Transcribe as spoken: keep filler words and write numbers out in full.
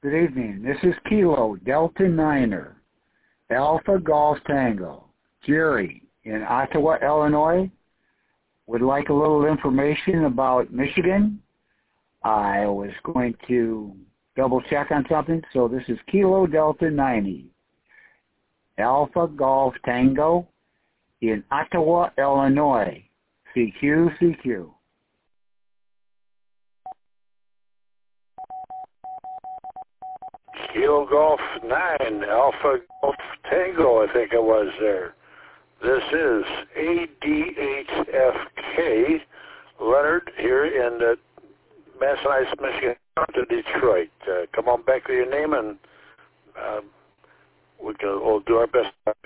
Good evening. This is Kilo Delta Niner, Alpha Golf Tango. Jerry in Ottawa, Illinois. Would like a little information about Michigan. I was going to double check on something. So this is Kilo Delta ninety, Alpha Golf Tango in Ottawa, Illinois. C Q, C Q. Kilo Golf nine, Alpha Golf Tango, I think it was there. This is A D H F K, Leonard, here in uh, Massachusetts, Michigan, to Detroit. Uh, come on back with your name, and uh, we can, we'll do our best.